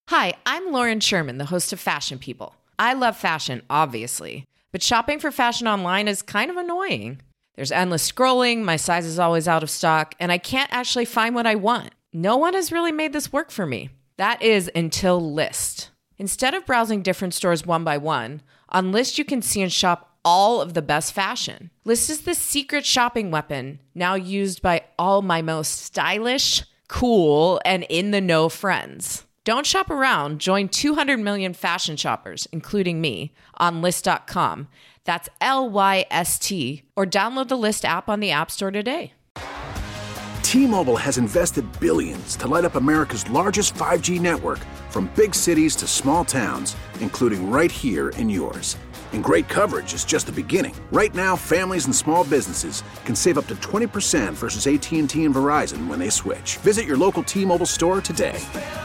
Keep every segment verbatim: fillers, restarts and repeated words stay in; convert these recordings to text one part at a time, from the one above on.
Hi, I'm Lauren Sherman, the host of Fashion People. I love fashion, obviously, but shopping for fashion online is kind of annoying. There's endless scrolling, my size is always out of stock, and I can't actually find what I want. No one has really made this work for me. That is until Lyst. Instead of browsing different stores one by one, on Lyst you can see and shop all of the best fashion. Lyst is the secret shopping weapon, now used by all my most stylish, cool, and in-the-know friends. Don't shop around. Join two hundred million fashion shoppers, including me, on Lyst dot com. That's L Y S T. Or download the Lyst app on the App Store today. T-Mobile has invested billions to light up America's largest five G network, from big cities to small towns, including right here in yours. And great coverage is just the beginning. Right now, families and small businesses can save up to twenty percent versus A T and T and Verizon when they switch. Visit your local T-Mobile store today.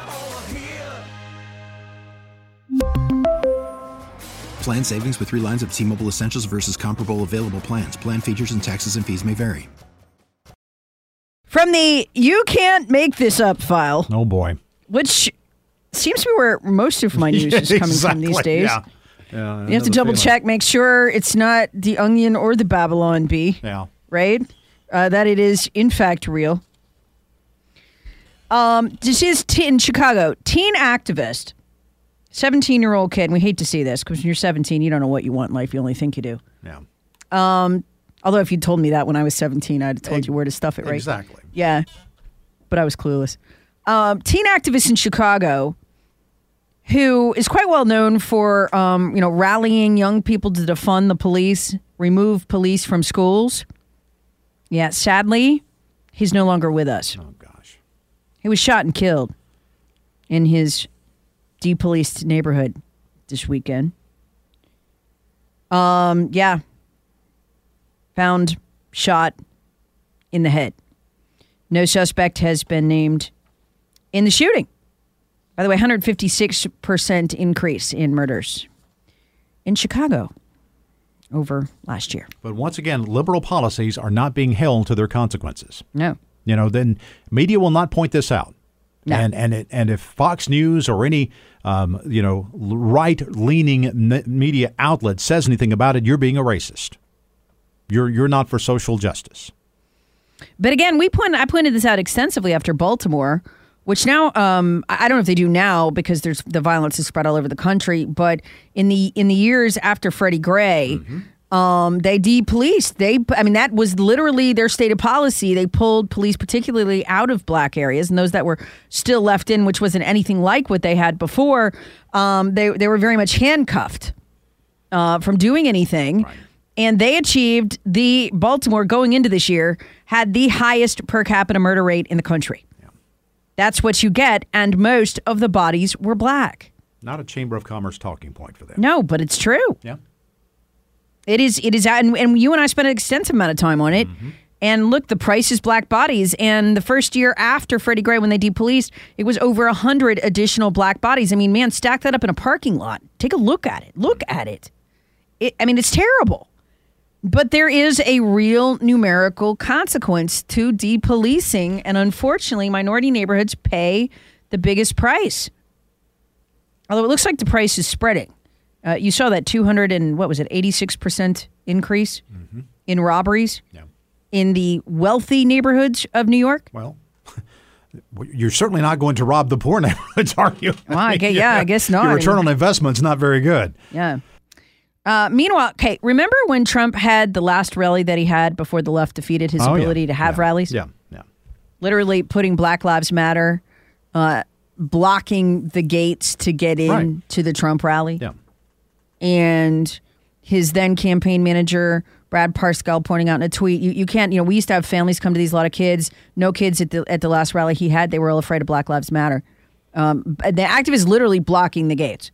Plan savings with three lines of T-Mobile Essentials versus comparable available plans. Plan features and taxes and fees may vary. From the You Can't Make This Up file. Oh, boy. Which seems to be where most of my news yeah, is coming exactly. from these days. Yeah. Yeah, you have to double feeling. check, make sure it's not the Onion or the Babylon Bee. Yeah. Right? Uh, that it is, in fact, real. Um, this is t- in Chicago. Teen activist. seventeen-year-old kid, and we hate to see this, because when you're seventeen, you don't know what you want in life. You only think you do. Yeah. Um, although if you told me that when I was seventeen, I'd have told you where to stuff it, right? Exactly. Yeah. But I was clueless. Um, teen activist in Chicago who is quite well known for, um, you know, rallying young people to defund the police, remove police from schools. Yeah, sadly, he's no longer with us. Oh, gosh. He was shot and killed in his depoliced neighborhood this weekend. Um, yeah. Found shot in the head. No suspect has been named in the shooting. By the way, one hundred fifty-six percent increase in murders in Chicago over last year. But once again, liberal policies are not being held to their consequences. No. You know, then media will not point this out. No. And and it, and if Fox News or any um, you know right-leaning n- media outlet says anything about it, you're being a racist. You're you're not for social justice. But again, we point I pointed this out extensively after Baltimore, which now um, I don't know if they do now because there's the violence is spread all over the country. But in the in the years after Freddie Gray. Mm-hmm. Um, they de-policed. They, I mean, that was literally their stated policy. They pulled police, particularly out of black areas, and those that were still left in, which wasn't anything like what they had before. Um, they they were very much handcuffed uh, from doing anything, right. And they achieved the Baltimore going into this year had the highest per capita murder rate in the country. Yeah. That's what you get, and most of the bodies were black. Not a Chamber of Commerce talking point for them. No, but it's true. Yeah. It is, it is, and, and you and I spent an extensive amount of time on it. Mm-hmm. And look, the price is black bodies. And the first year after Freddie Gray, when they depoliced, it was over one hundred additional black bodies. I mean, man, stack that up in a parking lot. Take a look at it. Look at it. it I mean, it's terrible. But there is a real numerical consequence to depolicing. And unfortunately, minority neighborhoods pay the biggest price. Although it looks like the price is spreading. Uh, you saw that two hundred and what was it, eighty-six percent increase mm-hmm. in robberies yeah. in the wealthy neighborhoods of New York? Well, you're certainly not going to rob the poor neighborhoods, are you? Well, I guess, yeah, I guess not. Your return on investment's not very good. Yeah. Uh, meanwhile, okay, remember when Trump had the last rally that he had before the left defeated his oh, ability yeah. to have yeah. rallies? Yeah, yeah. Literally putting Black Lives Matter, uh, blocking the gates to get in right. to the Trump rally. Yeah. And his then campaign manager, Brad Parscale, pointing out in a tweet, you, you can't, you know, we used to have families come to these, a lot of kids, no kids at the at the last rally he had. They were all afraid of Black Lives Matter. Um, the activists literally blocking the gates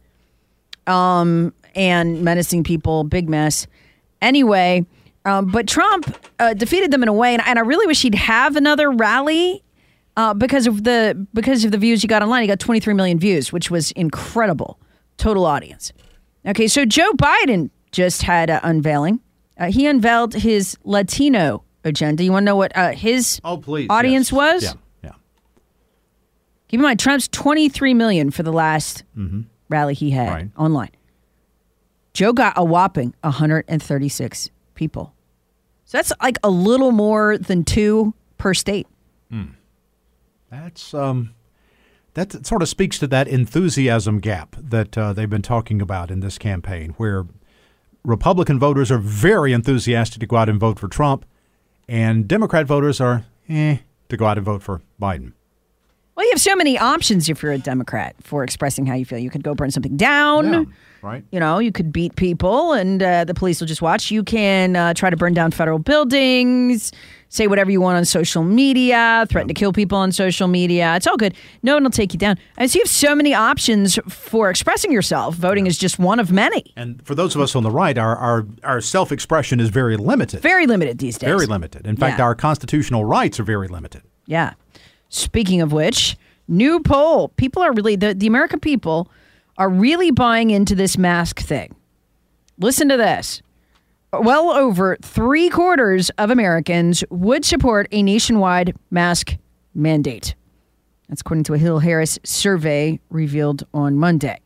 um, and menacing people, big mess. Anyway, um, but Trump uh, defeated them in a way, and, and I really wish he'd have another rally uh, because of the because of the views he got online. He got twenty-three million views, which was incredible. Total audience. Okay, so Joe Biden just had an unveiling. Uh, he unveiled his Latino agenda. You want to know what uh, his oh, please. audience yes. was? Yeah, yeah. Keep in mind, Trump's twenty-three million for the last mm-hmm. rally he had right. online. Joe got a whopping one hundred thirty-six people. So that's like a little more than two per state. Mm. That's um, that sort of speaks to that enthusiasm gap that uh, they've been talking about in this campaign, where Republican voters are very enthusiastic to go out and vote for Trump, and Democrat voters are eh to go out and vote for Biden. Well, you have so many options if you're a Democrat for expressing how you feel. You could go burn something down. Yeah, right. You know, you could beat people and uh, the police will just watch. You can uh, try to burn down federal buildings, say whatever you want on social media, threaten to kill people on social media. It's all good. No one will take you down. And so you have so many options for expressing yourself. Voting is just one of many. And for those of us on the right, our our, our self-expression is very limited. Very limited these days. Very limited. In fact, Yeah. our constitutional rights are very limited. Yeah. Speaking of which, new poll. People are really, the, the American people are really buying into this mask thing. Listen to this. Well over three quarters of Americans would support a nationwide mask mandate. That's according to a Hill Harris survey revealed on Monday.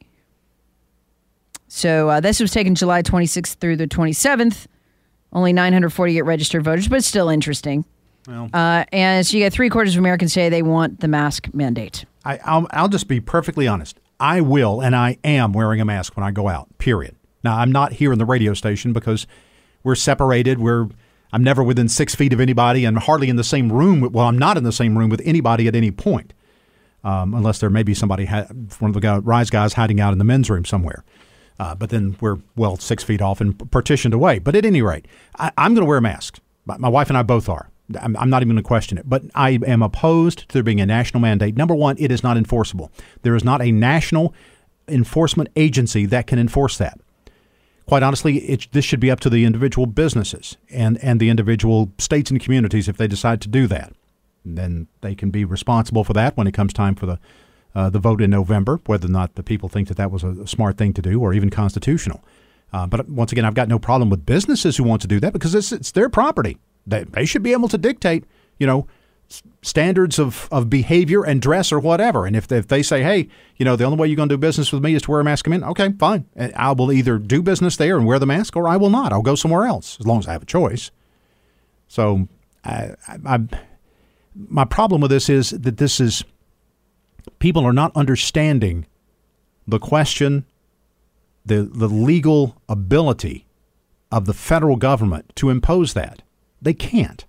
So uh, this was taken July twenty-sixth through the twenty-seventh. Only nine hundred forty-eight registered voters, but still interesting. Well, Uh, and so you get three quarters of Americans say they want the mask mandate. I, I'll, I'll just be perfectly honest. I will and I am wearing a mask when I go out, period. Now, I'm not here in the radio station because we're separated. We're I'm never within six feet of anybody and hardly in the same room. Well, I'm not in the same room with anybody at any point, um, unless there may be somebody, ha- one of the guy, Rise guys hiding out in the men's room somewhere. Uh, but then we're, well, six feet off and partitioned away. But at any rate, I, I'm going to wear a mask. My, my wife and I both are. I'm, I'm not even going to question it. But I am opposed to there being a national mandate. Number one, it is not enforceable. There is not a national enforcement agency that can enforce that. Quite honestly, it, this should be up to the individual businesses and, and the individual states and communities if they decide to do that. And then they can be responsible for that when it comes time for the uh, the vote in November, whether or not the people think that that was a, a smart thing to do or even constitutional. Uh, but once again, I've got no problem with businesses who want to do that because it's, it's their property. They, they should be able to dictate, you know, s- standards of, of behavior and dress or whatever. And if they, if they say, hey, you know, the only way you're going to do business with me is to wear a mask, come in, okay, fine. And I will either do business there and wear the mask or I will not. I'll go somewhere else as long as I have a choice. So I, I, I, my problem with this is that this is people are not understanding the question, the the legal ability of the federal government to impose that. They can't.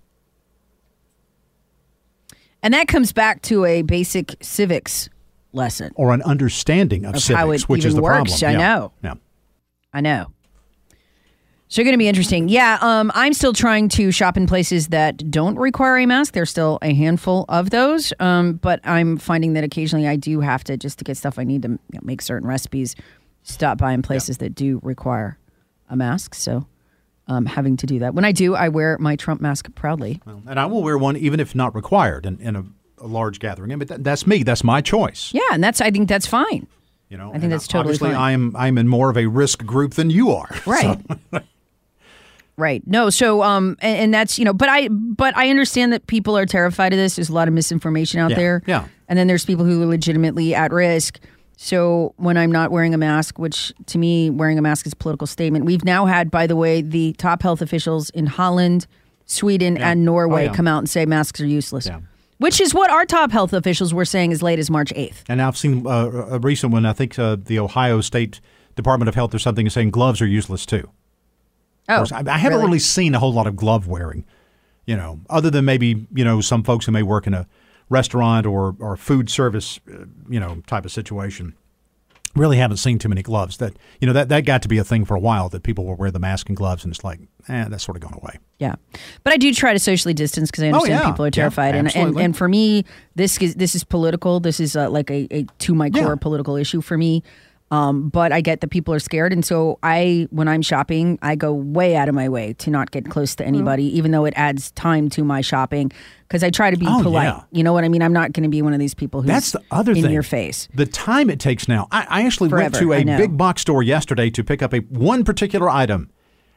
And that comes back to a basic civics lesson. Or an understanding of, Of civics, how it which even is the works. problem. I Yeah. know. Yeah. I know. So going to be interesting. Yeah, um, I'm still trying to shop in places that don't require a mask. There's still a handful of those. Um, but I'm finding that occasionally I do have to, just to get stuff I need to you know, make certain recipes, stop by in places yeah. that do require a mask. So um, having to do that. When I do, I wear my Trump mask proudly. Well, and I will wear one even if not required in, in a, a large gathering. But that, that's me. That's my choice. Yeah, and that's I think that's fine. You know, I think that's totally obviously fine. I'm I'm in more of a risk group than you are. Right. So. Right. No. So, um, and, and that's, you know, but I, but I understand that people are terrified of this. There's a lot of misinformation out Yeah, there. yeah. And then there's people who are legitimately at risk. So when I'm not wearing a mask, which to me, wearing a mask is a political statement. We've now had, by the way, the top health officials in Holland, Sweden, Yeah. and Norway Oh, yeah. come out and say masks are useless. Yeah. Which is what our top health officials were saying as late as March eighth. And I've seen uh, a recent one. I think uh, the Ohio State Department of Health or something is saying gloves are useless too. Oh, I, I haven't really? really seen a whole lot of glove wearing, you know, other than maybe, you know, some folks who may work in a restaurant or, or food service, uh, you know, type of situation. Really haven't seen too many gloves. That, you know, that, that got to be a thing for a while that people will wear the mask and gloves, and it's like, eh, that's sort of gone away. Yeah. But I do try to socially distance because I understand yeah. people are Yeah, terrified. and, and absolutely. and for me, this is this is political. This is uh, like a, a to my core Yeah. political issue for me. Um, but I get that people are scared. And so I, when I'm shopping, I go way out of my way to not get close to anybody, even though it adds time to my shopping because I try to be Oh, polite. yeah. You know what I mean? I'm not going to be one of these people who's That's the other in thing. your face. The time it takes now. I, I actually Forever, went to I a know. big box store yesterday to pick up a one particular item,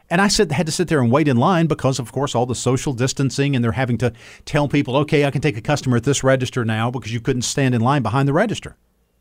And I said, had to sit there and wait in line because, of course, all the social distancing, and they're having to tell people, okay, I can take a customer at this register now because you couldn't stand in line behind the register.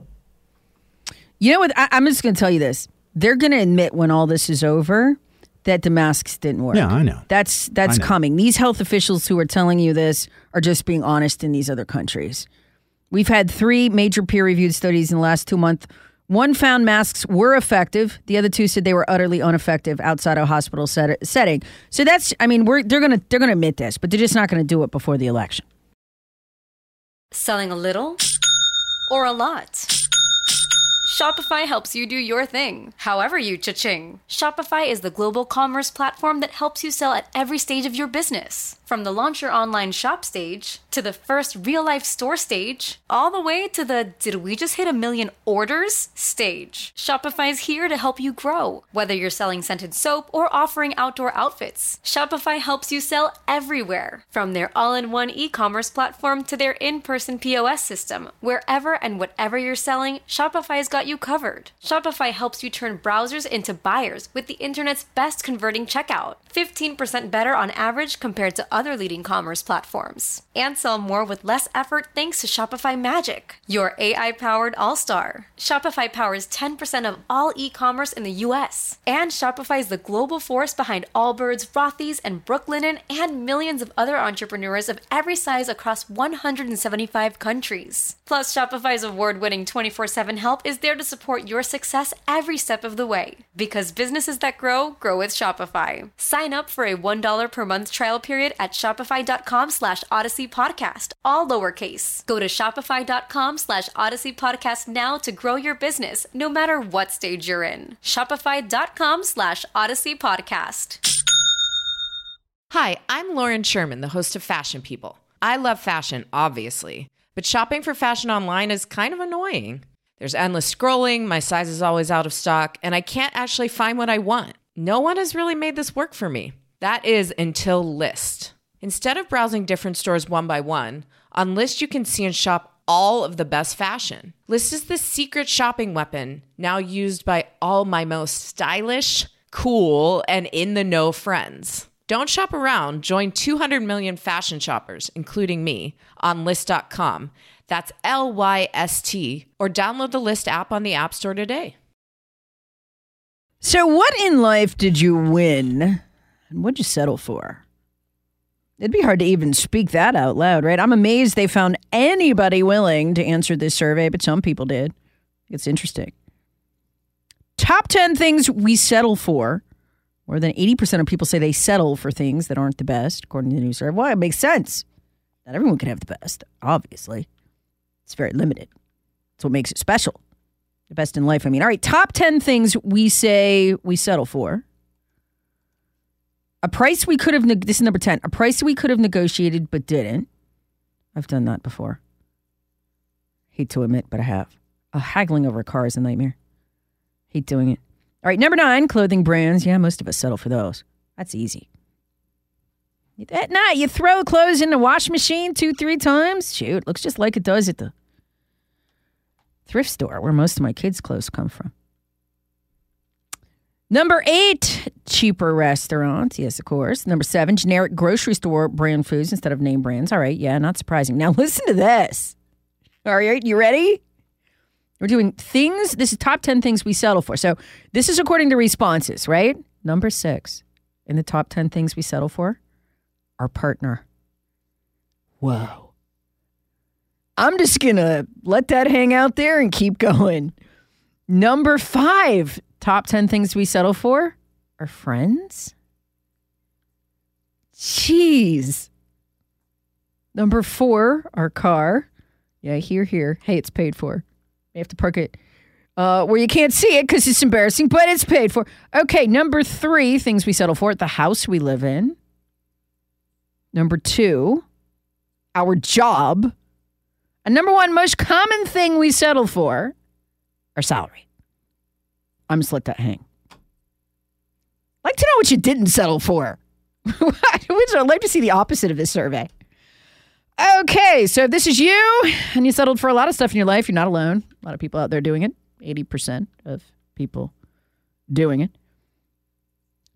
You know what? I, I'm just going to tell you this. They're going to admit when all this is over that the masks didn't work. Yeah, I know. That's that's I know. coming. These health officials who are telling you this are just being honest in these other countries. We've had three major peer-reviewed studies in the last two months. One found masks were effective. The other two said they were utterly ineffective outside a hospital set- setting. So that's, I mean, we're they're gonna they're gonna admit this, but they're just not gonna do it before the election. Selling a little or a lot? Shopify helps you do your thing, however you cha-ching. Shopify is the global commerce platform that helps you sell at every stage of your business. From the launch your online shop stage, to the first real-life store stage, all the way to the did we just hit a million orders stage. Shopify's here to help you grow. Whether you're selling scented soap or offering outdoor outfits, Shopify helps you sell everywhere. From their all-in-one e-commerce platform to their in-person P O S system, wherever and whatever you're selling, Shopify's got you covered. Shopify helps you turn browsers into buyers with the internet's best converting checkout. fifteen percent better on average compared to other leading commerce platforms. And sell more with less effort thanks to Shopify Magic, your A I-powered all-star. Shopify powers ten percent of all e-commerce in the U S. And Shopify is the global force behind Allbirds, Rothy's, and Brooklinen, and millions of other entrepreneurs of every size across one hundred seventy-five countries. Plus, Shopify's award-winning twenty-four seven help is there to support your success every step of the way. Because businesses that grow, grow with Shopify. Sign up for a one dollar per month trial period at shopify.com slash Odyssey Podcast, all lowercase. Go to shopify.com slash Odyssey Podcast now to grow your business, no matter what stage you're in. Shopify.com slash Odyssey Podcast. Hi, I'm Lauren Sherman, the host of Fashion People. I love fashion, obviously, but shopping for fashion online is kind of annoying. There's endless scrolling, my size is always out of stock, and I can't actually find what I want. No one has really made this work for me. That is until Lyst. Instead of browsing different stores one by one, on Lyst you can see and shop all of the best fashion. Lyst is the secret shopping weapon now used by all my most stylish, cool, and in-the-know friends. Don't shop around. Join two hundred million fashion shoppers, including me, on Lyst dot com. That's L Y S T, or download the Lyst app on the App Store today. So what in life did you win, and what'd you settle for? It'd be hard to even speak that out loud, right? I'm amazed they found anybody willing to answer this survey, but some people did. It's interesting. Top ten things we settle for. More than eighty percent of people say they settle for things that aren't the best, according to the new survey. Well, it makes sense. Not everyone can have the best, obviously. It's very limited. That's what makes it special. The best in life, I mean. All right, top ten things we say we settle for. A price we could have, neg- this is number ten, a price we could have negotiated but didn't. I've done that before. Hate to admit, but I have. Uh, haggling over a car is a nightmare. Hate doing it. All right, number nine, clothing brands. Yeah, most of us settle for those. That's easy. At night, you throw clothes in the wash machine two, three times. Shoot, looks just like it does at the thrift store where most of my kids' clothes come from. Number eight, cheaper restaurants. Yes, of course. Number seven, generic grocery store brand foods instead of name brands. All right, yeah, not surprising. Now listen to this. All right, you ready? We're doing things. This is top ten things we settle for. So this is according to responses, right? Number six in the top ten things we settle for, our partner. Whoa. I'm just going to let that hang out there and keep going. Number five, top ten things we settle for, our friends. Jeez. Number four, our car. Yeah, here, here. Hey, it's paid for. You have to park it uh, where you can't see it because it's embarrassing, but it's paid for. Okay, number three, things we settle for, the house we live in. Number two, our job. And number one, most common thing we settle for, our salary. I'm just let that hang. I'd like to know what you didn't settle for. I'd like to see the opposite of this survey. Okay, so if this is you and you settled for a lot of stuff in your life, you're not alone. A lot of people out there doing it. eighty percent of people doing it.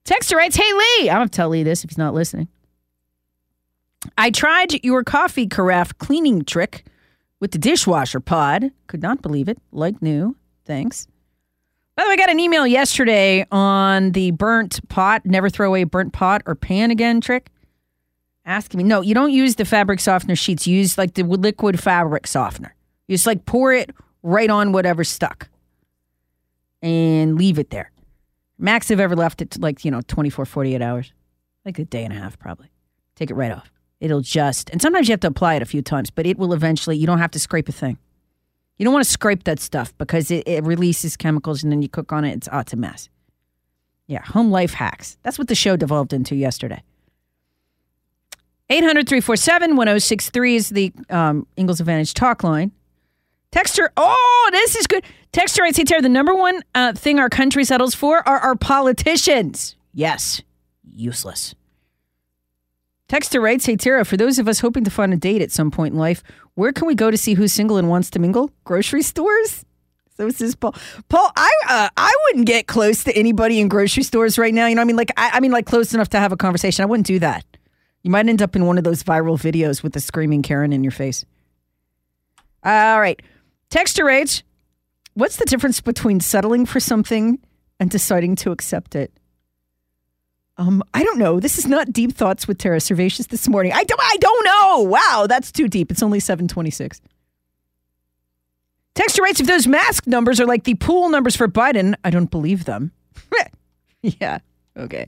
Texter writes, hey, Lee. I'm going to tell Lee this if he's not listening. I tried your coffee carafe cleaning trick with the dishwasher pod. Could not believe it. Like new. Thanks. By the way, I got an email yesterday on the burnt pot, never throw away a burnt pot or pan again trick. Asking me, no, you don't use the fabric softener sheets. You use like the liquid fabric softener. You just like pour it right on whatever's stuck and leave it there. Max have ever left it to like, you know, twenty-four, forty-eight hours. Like a day and a half probably. Take it right off. It'll just, and sometimes you have to apply it a few times, but it will eventually, you don't have to scrape a thing. You don't want to scrape that stuff because it, it releases chemicals and then you cook on it. It's, oh, it's a mess. Yeah, home life hacks. That's what the show devolved into yesterday. eight hundred, three four seven, one oh six three is the um, Ingalls Advantage talk line. Texter, oh, this is good. Texter writes, hey, Tara, the number one uh, thing our country settles for are our politicians. Yes, useless. Texter writes, hey, Tara, for those of us hoping to find a date at some point in life, where can we go to see who's single and wants to mingle? Grocery stores? So this is Paul. Paul, I uh, I wouldn't get close to anybody in grocery stores right now. You know what I mean? Like, I, I mean, like close enough to have a conversation. I wouldn't do that. You might end up in one of those viral videos with the screaming Karen in your face. All right. Texter writes, what's the difference between settling for something and deciding to accept it? Um, I don't know. This is not Deep Thoughts with Tara Servatius this morning. I don't, I don't know. Wow, that's too deep. It's only seven twenty-six. Texter writes, if those mask numbers are like the pool numbers for Biden, I don't believe them. Yeah, okay.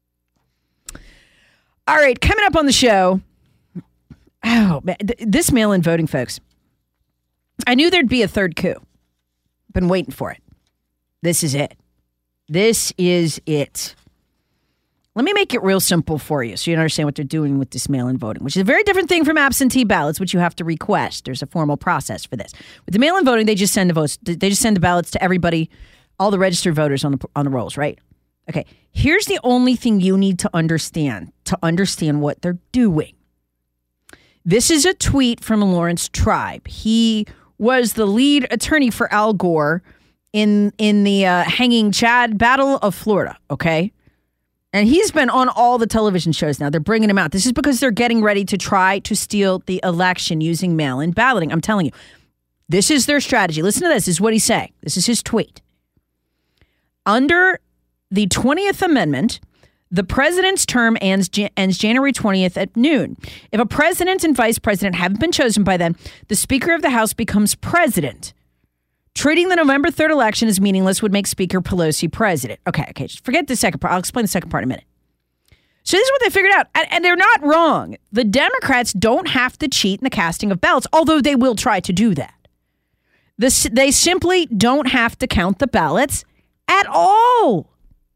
All right, coming up on the show. Oh, man, this mail-in voting, folks. I knew there'd be a third coup. Been waiting for it. This is it. This is it. Let me make it real simple for you so you understand what they're doing with this mail-in voting, which is a very different thing from absentee ballots, which you have to request. There's a formal process for this. With the mail-in voting, they just send the votes. They just send the ballots to everybody, all the registered voters on the on the rolls, right? Okay. Here's the only thing you need to understand to understand what they're doing. This is a tweet from Lawrence Tribe. He was the lead attorney for Al Gore in in the uh, hanging Chad Battle of Florida, okay? And he's been on all the television shows now. They're bringing him out. This is because they're getting ready to try to steal the election using mail-in balloting. I'm telling you, this is their strategy. Listen to this. This is what he's saying. This is his tweet. Under the twentieth Amendment, the president's term ends, ends January twentieth at noon. If a president and vice president haven't been chosen by then, the Speaker of the House becomes president. Treating the November third election as meaningless would make Speaker Pelosi president. Okay, okay, just forget the second part. I'll explain the second part in a minute. So this is what they figured out, and, and they're not wrong. The Democrats don't have to cheat in the casting of ballots, although they will try to do that. This, they simply don't have to count the ballots at all.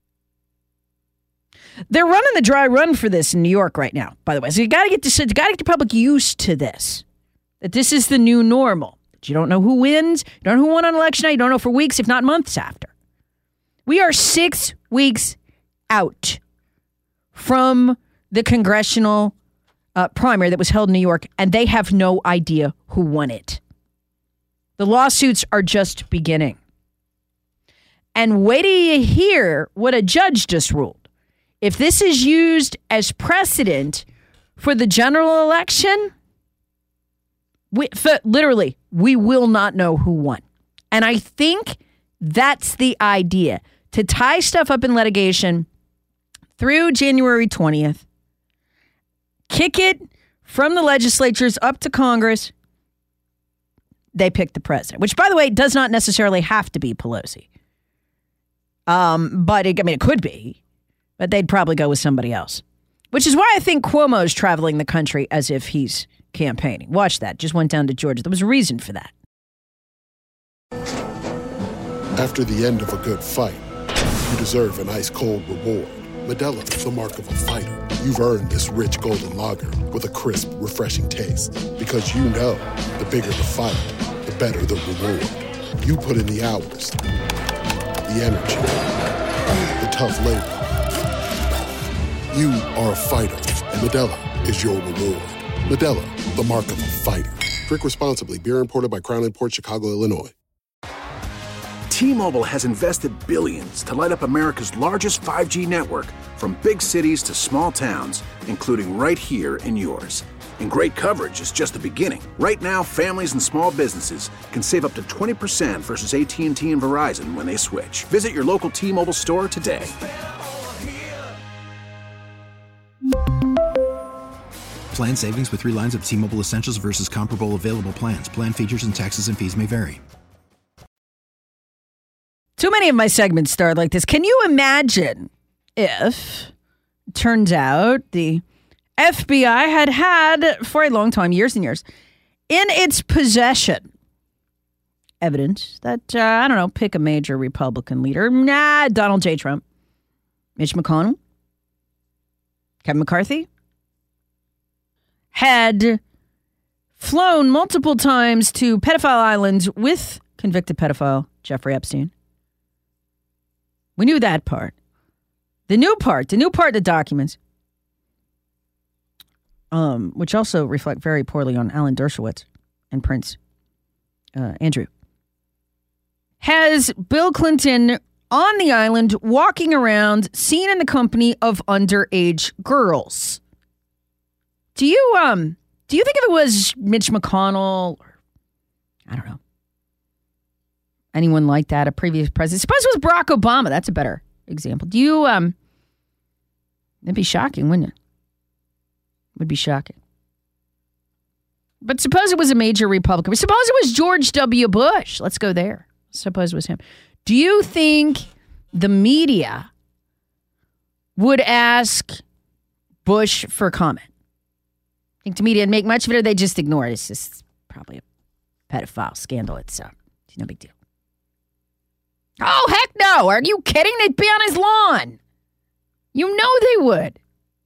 They're running the dry run for this in New York right now, by the way. So you got to get this, you got to get the public used to this. That this is the new normal. That you don't know who wins, you don't know who won on election night, you don't know for weeks, if not months after. We are six weeks out from the congressional uh, primary that was held in New York, and they have no idea who won it. The lawsuits are just beginning. And wait till you hear what a judge just ruled. If this is used as precedent for the general election, we, for, literally, we will not know who won. And I think that's the idea, to tie stuff up in litigation through January twentieth, kick it from the legislatures up to Congress. They pick the president, which, by the way, does not necessarily have to be Pelosi. Um, but it, I mean, it could be. But they'd probably go with somebody else. Which is why I think Cuomo's traveling the country as if he's campaigning. Watch that. Just went down to Georgia. There was a reason for that. After the end of a good fight, you deserve an ice-cold reward. Modelo is the mark of a fighter. You've earned this rich golden lager with a crisp, refreshing taste. Because you know, the bigger the fight, the better the reward. You put in the hours, the energy, the tough labor. You are a fighter, and Modelo is your reward. Modelo, the mark of a fighter. Drink responsibly. Beer imported by Crown Imports, Chicago, Illinois. T-Mobile has invested billions to light up America's largest five G network, from big cities to small towns, including right here in yours. And great coverage is just the beginning. Right now, families and small businesses can save up to twenty percent versus A T and T and Verizon when they switch. Visit your local T-Mobile store today. Plan savings with three lines of T-Mobile Essentials versus comparable available plans. Plan features and taxes and fees may vary. Too many of my segments start like this. Can you imagine if, turns out, the F B I had had, for a long time, years and years, in its possession, evidence that, uh, I don't know, pick a major Republican leader. Nah, Donald J. Trump, Mitch McConnell, Kevin McCarthy, had flown multiple times to pedophile islands with convicted pedophile Jeffrey Epstein. We knew that part. The new part, the new part of the documents, um, which also reflect very poorly on Alan Dershowitz and Prince uh, Andrew, has Bill Clinton on the island walking around, seen in the company of underage girls. Do you um do you think if it was Mitch McConnell or I don't know, anyone like that, a previous president, suppose it was Barack Obama, that's a better example. Do you um it'd be shocking, wouldn't it? Would be shocking. But suppose it was a major Republican. Suppose it was George W. Bush. Let's go there. Suppose it was him. Do you think the media would ask Bush for comment? Think the media would make much of it, or they just ignore it? It's just probably a pedophile scandal. It's, uh, it's no big deal. Oh, heck no. Are you kidding? They'd be on his lawn. You know they would.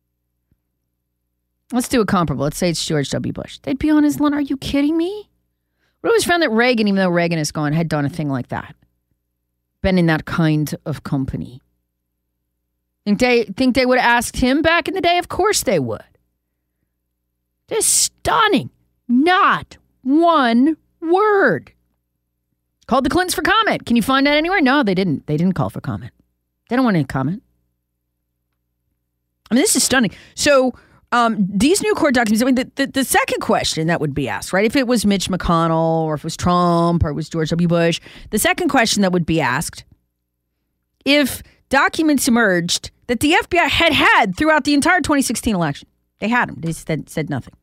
Let's do a comparable. Let's say it's George W. Bush. They'd be on his lawn. Are you kidding me? We always found that Reagan, even though Reagan is gone, had done a thing like that. Been in that kind of company. Think they think they would have asked him back in the day? Of course they would. Just stunning. Not one word. Called the Clintons for comment. Can you find that anywhere? No, they didn't. They didn't call for comment. They don't want any comment. I mean, this is stunning. So, um, these new court documents, I mean, the, the, the second question that would be asked, right? If it was Mitch McConnell or if it was Trump or it was George W. Bush, the second question that would be asked, if documents emerged that the F B I had had throughout the entire twenty sixteen election, they had them, they said, said nothing,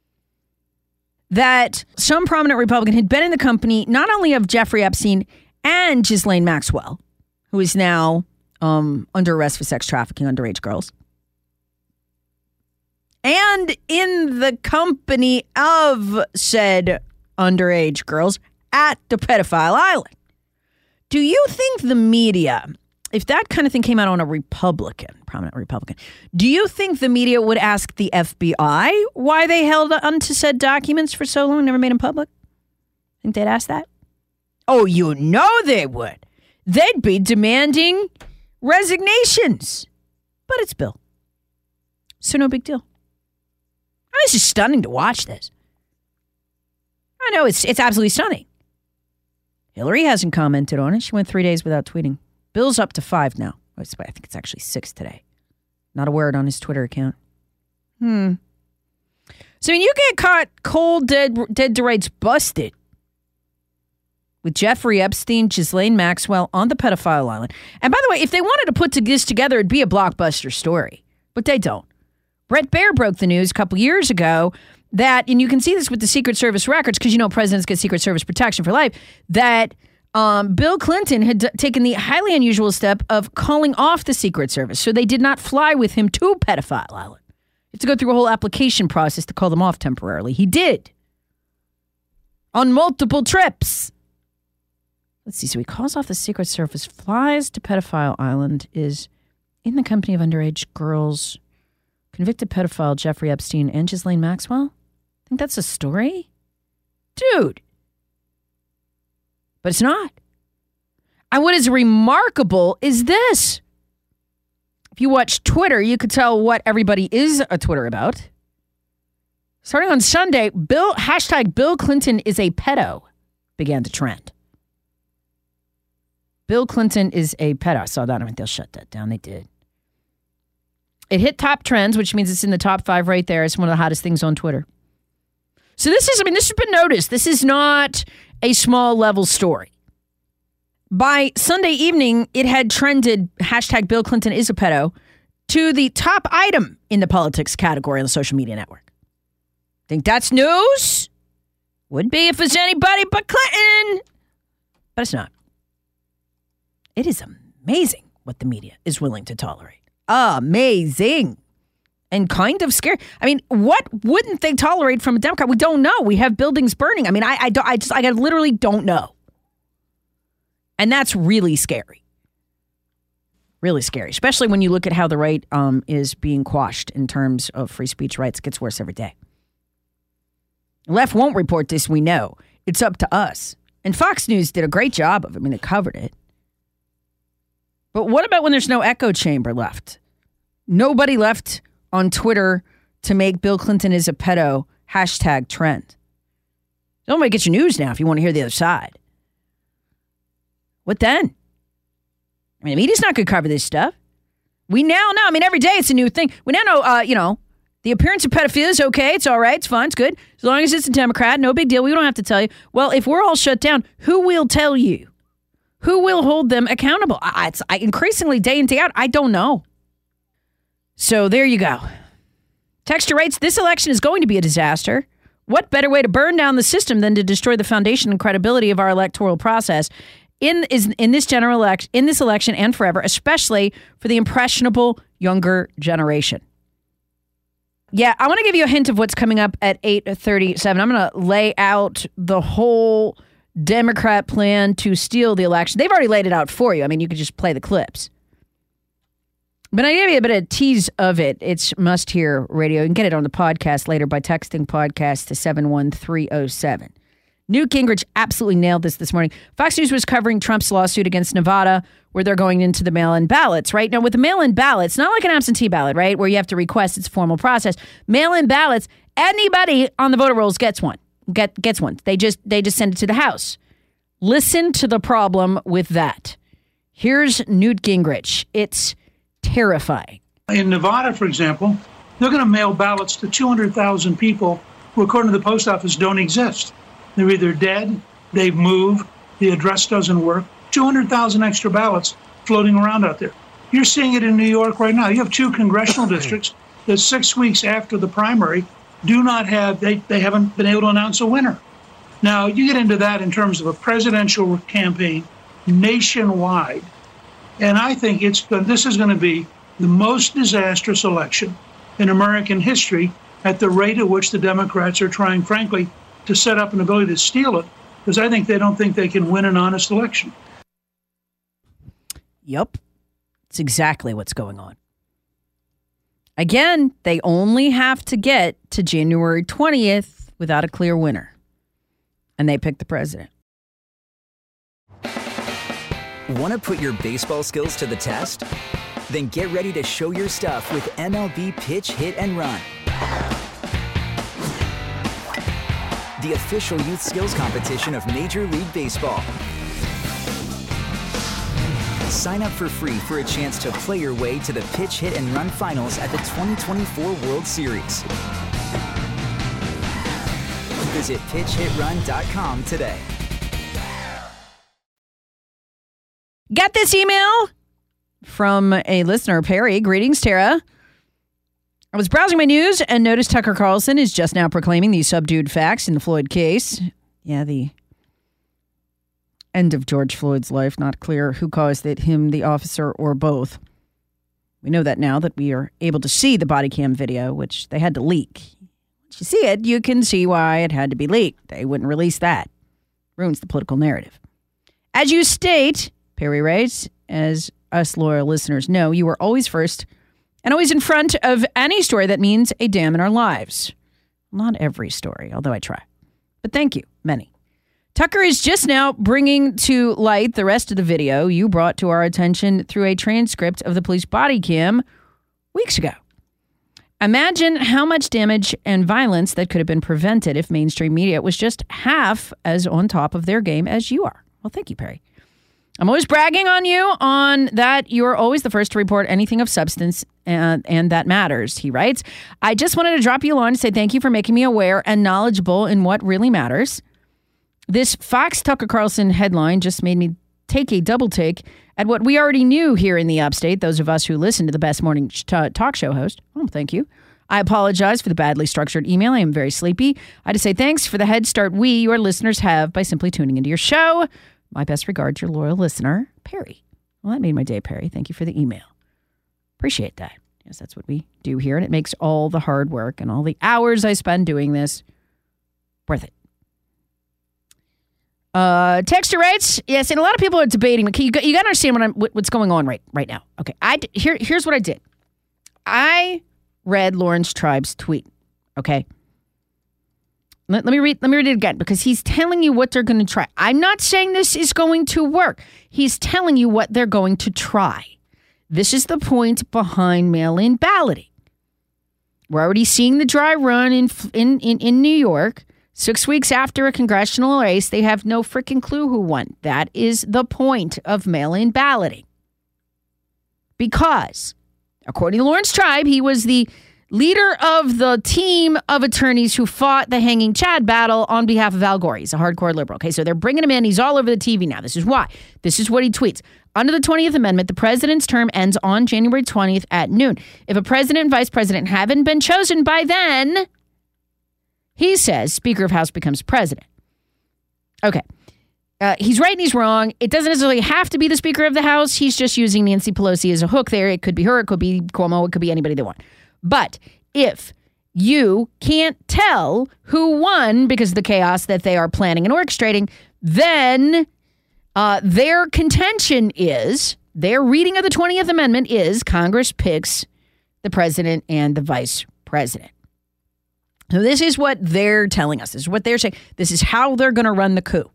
that some prominent Republican had been in the company not only of Jeffrey Epstein and Ghislaine Maxwell, who is now um, under arrest for sex trafficking underage girls, and in the company of said underage girls at the pedophile island. Do you think the media, if that kind of thing came out on a Republican, prominent Republican, do you think the media would ask the F B I why they held onto said documents for so long and never made them public? Think they'd ask that? Oh, you know they would. They'd be demanding resignations. But it's Bill. So no big deal. I mean, it's just stunning to watch this. I know, it's it's absolutely stunning. Hillary hasn't commented on it. She went three days without tweeting. Bill's up to five now. I think it's actually six today. Not a word on his Twitter account. Hmm. So when you get caught cold, dead, dead to rights busted with Jeffrey Epstein, Ghislaine Maxwell on the pedophile island. And by the way, if they wanted to put this together, it'd be a blockbuster story. But they don't. Bret Baier broke the news a couple years ago that, and you can see this with the Secret Service records, because you know presidents get Secret Service protection for life, that um, Bill Clinton had d- taken the highly unusual step of calling off the Secret Service. So they did not fly with him to Pedophile Island. You have to go through a whole application process to call them off temporarily. He did. On multiple trips. Let's see. So he calls off the Secret Service, flies to Pedophile Island, is in the company of underage girls, convicted pedophile Jeffrey Epstein and Ghislaine Maxwell? Think that's a story? Dude. But it's not. And what is remarkable is this. If you watch Twitter, you could tell what everybody is a Twitter about. Starting on Sunday, Bill hashtag Bill Clinton is a pedo began to trend. Bill Clinton is a pedo. I saw that. I mean, they'll shut that down. They did. It hit top trends, which means it's in the top five right there. It's one of the hottest things on Twitter. So this is, I mean, this has been noticed. This is not a small level story. By Sunday evening, it had trended hashtag Bill Clinton is a pedo to the top item in the politics category on the social media network. Think that's news? Would be if it's anybody but Clinton. But it's not. It is amazing what the media is willing to tolerate. Amazing. And kind of scary. I mean, what wouldn't they tolerate from a Democrat? We don't know. We have buildings burning. I mean, I I, don't, I just I literally don't know. And that's really scary. Really scary, especially when you look at how the right um, is being quashed in terms of free speech rights. It gets worse every day. The left won't report this, we know. It's up to us. And Fox News did a great job of it. I mean, they covered it. But what about when there's no echo chamber left? Nobody left on Twitter to make Bill Clinton is a pedo hashtag trend. Nobody gets your news now if you want to hear the other side. What then? I mean, the media's not going to cover this stuff. We now know. I mean, every day it's a new thing. We now know, uh, you know, the appearance of pedophilia is okay. It's all right. It's fine. It's good. As long as it's a Democrat, no big deal. We don't have to tell you. Well, if we're all shut down, who will tell you? Who will hold them accountable? I, it's I, increasingly day in, day out, I don't know. So there you go. Texture writes, this election is going to be a disaster. What better way to burn down the system than to destroy the foundation and credibility of our electoral process in is in this general election, in this election and forever, especially for the impressionable younger generation. Yeah, I want to give you a hint of what's coming up at eight thirty-seven. I'm going to lay out the whole Democrat plan to steal the election. They've already laid it out for you. I mean, you could just play the clips. But I gave you a bit of a tease of it. It's must-hear radio. You can get it on the podcast later by texting podcast to seven one three oh seven. Newt Gingrich absolutely nailed this this morning. Fox News was covering Trump's lawsuit against Nevada, where they're going into the mail-in ballots, right? Now, with the mail-in ballots, not like an absentee ballot, right, where you have to request, it's a formal process. Mail-in ballots, anybody on the voter rolls gets one. Get, gets one. They just they just send it to the House. Listen to the problem with that. Here's Newt Gingrich. It's terrifying. In Nevada, for example, they're going to mail ballots to two hundred thousand people who, according to the post office, don't exist. They're either dead, they've moved, the address doesn't work. two hundred thousand extra ballots floating around out there. You're seeing it in New York right now. You have two congressional districts that six weeks after the primary do not have, they, they haven't been able to announce a winner. Now, you get into that in terms of a presidential campaign nationwide. And I think it's this is going to be the most disastrous election in American history at the rate at which the Democrats are trying, frankly, to set up an ability to steal it, because I think they don't think they can win an honest election. Yep. It's exactly what's going on. Again, they only have to get to January twentieth without a clear winner. And they pick the president. Want to put your baseball skills to the test? Then get ready to show your stuff with M L B Pitch, Hit, and Run. The official youth skills competition of Major League Baseball. Sign up for free for a chance to play your way to the Pitch, Hit, and Run finals at the twenty twenty-four World Series. Visit pitch hit run dot com today. Got this email from a listener, Perry. Greetings, Tara. I was browsing my news and noticed Tucker Carlson is just now proclaiming the subdued facts in the Floyd case. Yeah, the end of George Floyd's life. Not clear who caused it, him, the officer, or both. We know that now that we are able to see the body cam video, which they had to leak. Once you see it, you can see why it had to be leaked. They wouldn't release that. Ruins the political narrative. As you state, Perry writes, as us loyal listeners know, you are always first and always in front of any story that means a damn in our lives. Not every story, although I try. But thank you, many. Tucker is just now bringing to light the rest of the video you brought to our attention through a transcript of the police body cam weeks ago. Imagine how much damage and violence that could have been prevented if mainstream media was just half as on top of their game as you are. Well, thank you, Perry. I'm always bragging on you on that you're always the first to report anything of substance and, and that matters, he writes. I just wanted to drop you a line to say thank you for making me aware and knowledgeable in what really matters. This Fox Tucker Carlson headline just made me take a double take at what we already knew here in the upstate, those of us who listen to the best morning sh- talk show host. Oh, thank you. I apologize for the badly structured email. I am very sleepy. I had to say thanks for the head start we, your listeners, have by simply tuning into your show. My best regards, your loyal listener, Perry. Well, that made my day, Perry. Thank you for the email. Appreciate that. Yes, that's what we do here, and it makes all the hard work and all the hours I spend doing this worth it. Uh, Texter writes, yes, and a lot of people are debating. You got, you got to understand what I'm, what's going on right right now. Okay, I here here's what I did. I read Lawrence Tribe's tweet. Okay. Let, let me read let me read it again, because he's telling you what they're going to try. I'm not saying this is going to work. He's telling you what they're going to try. This is the point behind mail-in balloting. We're already seeing the dry run in in in, in New York. Six weeks after a congressional race, they have no freaking clue who won. That is the point of mail-in balloting. Because, according to Lawrence Tribe, he was the leader of the team of attorneys who fought the hanging Chad battle on behalf of Al Gore. He's a hardcore liberal. Okay, so they're bringing him in. He's all over the T V now. This is why. This is what he tweets. Under the twentieth Amendment, the president's term ends on January twentieth at noon. If a president and vice president haven't been chosen by then, he says Speaker of House becomes president. Okay. Uh, he's right and he's wrong. It doesn't necessarily have to be the Speaker of the House. He's just using Nancy Pelosi as a hook there. It could be her. It could be Cuomo. It could be anybody they want. But if you can't tell who won because of the chaos that they are planning and orchestrating, then uh, their contention is, their reading of the twentieth Amendment is Congress picks the president and the vice president. So this is what they're telling us. This is what they're saying. This is how they're going to run the coup.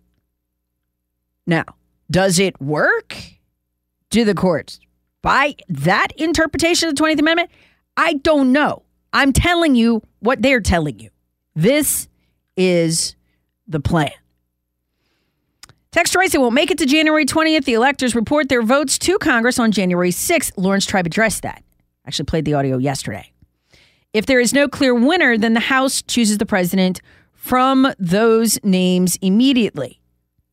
Now, does it work? Do the courts buy that interpretation of the twentieth Amendment? I don't know. I'm telling you what they're telling you. This is the plan. Text writes, it won't make it to January twentieth. The electors report their votes to Congress on January sixth. Lawrence Tribe addressed that. Actually played the audio yesterday. If there is no clear winner, then the House chooses the president from those names immediately.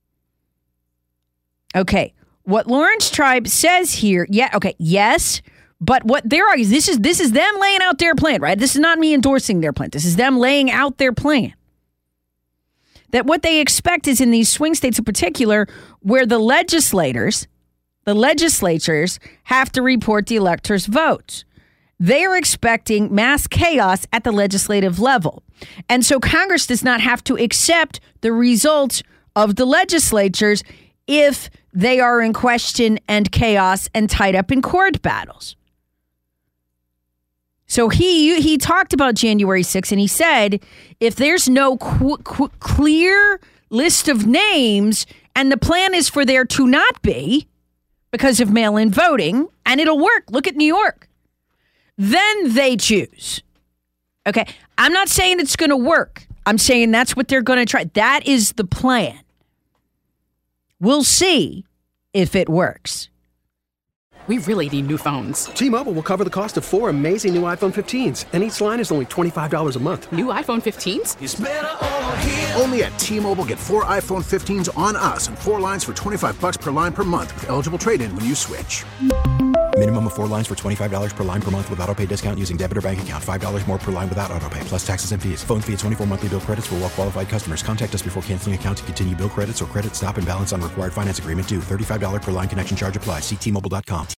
Okay. What Lawrence Tribe says here, yeah, okay, yes, but what they're arguing, this is this is them laying out their plan, right? This is not me endorsing their plan. This is them laying out their plan. That what they expect is in these swing states in particular, where the legislators, the legislatures have to report the electors' votes. They are expecting mass chaos at the legislative level. And so Congress does not have to accept the results of the legislatures if they are in question and chaos and tied up in court battles. So he he talked about January sixth, and he said, if there's no qu- qu- clear list of names, and the plan is for there to not be because of mail-in voting, and it'll work. Look at New York. Then they choose. Okay, I'm not saying it's going to work. I'm saying that's what they're going to try. That is the plan. We'll see if it works. We really need new phones. T-Mobile will cover the cost of four amazing new iPhone fifteens, and each line is only twenty-five dollars a month. New iPhone fifteens? It's better over here. Only at T-Mobile, get four iPhone fifteens on us and four lines for twenty-five dollars per line per month with eligible trade-in when you switch. Minimum of four lines for twenty-five dollars per line per month with autopay discount using debit or bank account. five dollars more per line without autopay, plus taxes and fees. Phone fee at twenty-four monthly bill credits for well-qualified customers. Contact us before canceling account to continue bill credits or credit stop and balance on required finance agreement due. thirty-five dollars per line connection charge applies. See T Mobile dot com.